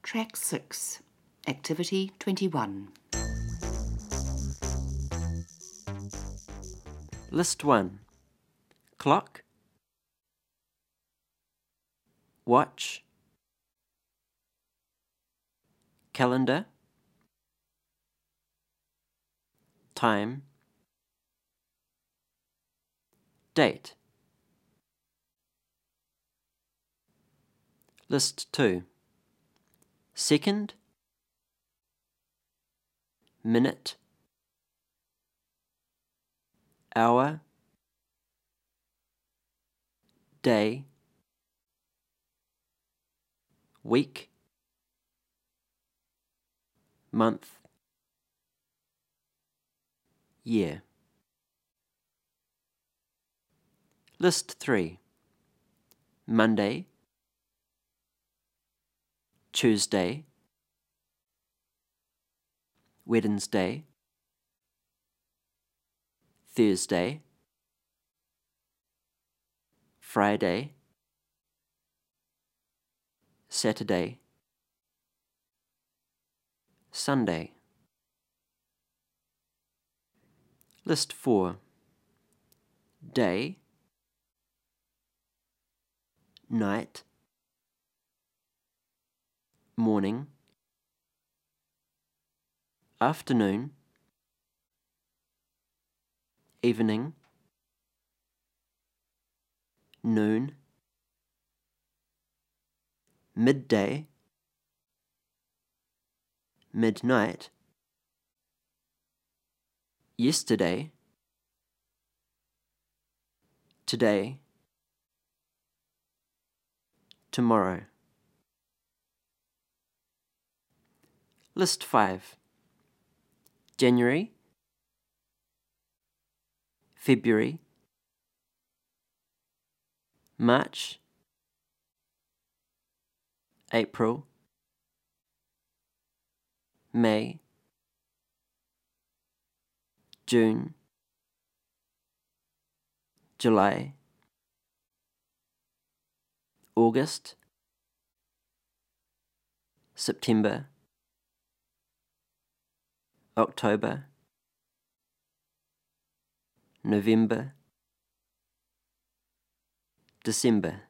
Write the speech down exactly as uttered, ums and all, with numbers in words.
Track six, Activity twenty-one. List one. Clock, watch, calendar, time, date. List two. Second, minute, hour, day, week, month, year. List three. Monday, Tuesday, Wednesday, Thursday, Friday, Saturday, Sunday. List four. Day, night, morning, afternoon, evening, noon, midday, midnight, yesterday, today, tomorrow. List five. January, February, March, April, May, June, July, August, September, October, November, December.